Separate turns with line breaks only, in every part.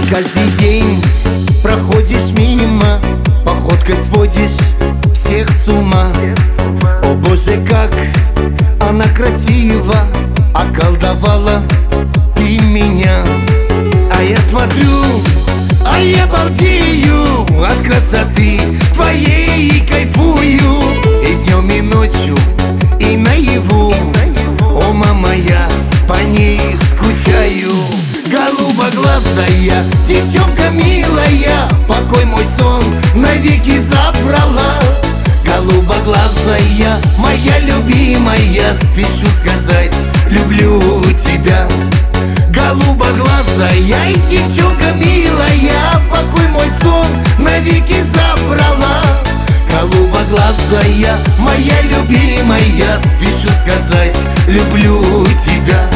Каждый день проходишь мимо, походкой сводишь всех с ума. О боже, как она красива, околдовала ты меня. А я смотрю, а я балдею от красоты твоей и кайфую. И днем, и ночью, и наяву, о, мама, я по ней скучаю. Голубоглазая, девчонка милая, покой мой сон навеки забрала. Голубоглазая, моя любимая, спешу сказать, люблю тебя. Голубоглазая, девчонка милая, покой мой сон навеки забрала. Голубоглазая, моя любимая, спешу сказать, люблю тебя.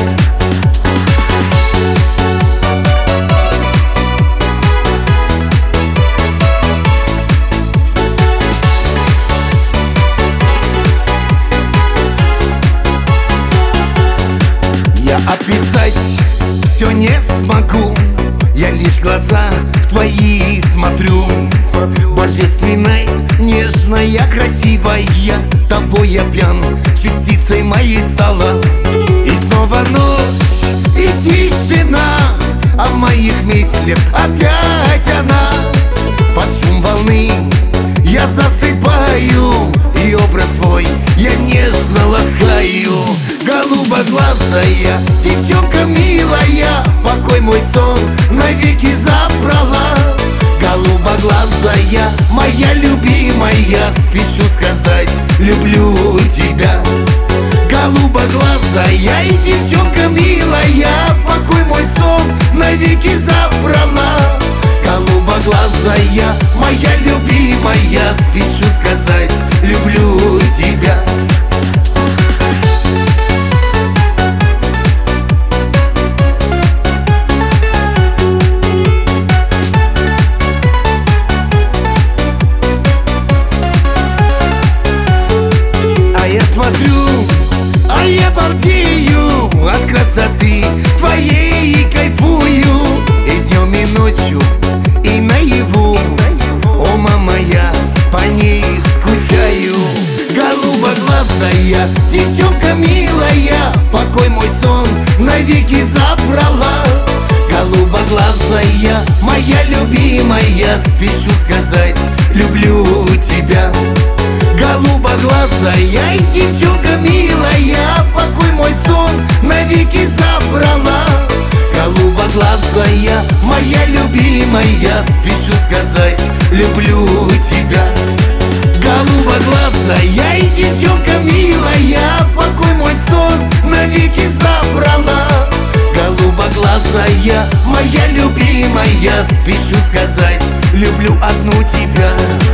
Я описать все не смогу, я лишь глаза в твои смотрю. Божественная, нежная, красивая, тобой я пьян, частицей моей стала. И снова ночь и тишина, а в моих мыслях опять она. Под шум волны я засыпаю, и образ твой я нежно ласкаю. Голубоглазая, девчонка милая, покой мой сон навеки забрала. Голубоглазая, моя любимая, спешу сказать, люблю тебя. Голубоглазая, девчонка милая, покой мой сон навеки забрала. Голубоглазая, моя любимая, спешу сказать, люблю тебя. Смотрю, а я балдею от красоты твоей и кайфую. И днем, и ночью, и наяву, о, мама, я по ней скучаю. Голубоглазая, девчонка милая, покой мой сон навеки забрала. Голубоглазая, моя любимая, спешу сказать, люблю тебя. Голубоглазая, девчонка милая, покой мой сон навеки забрала. Голубоглазая, моя любимая, спешу сказать, люблю тебя. Голубоглазая, девчонка милая, покой мой сон навеки забрала. Голубоглазая, моя любимая, спешу сказать, люблю одну тебя.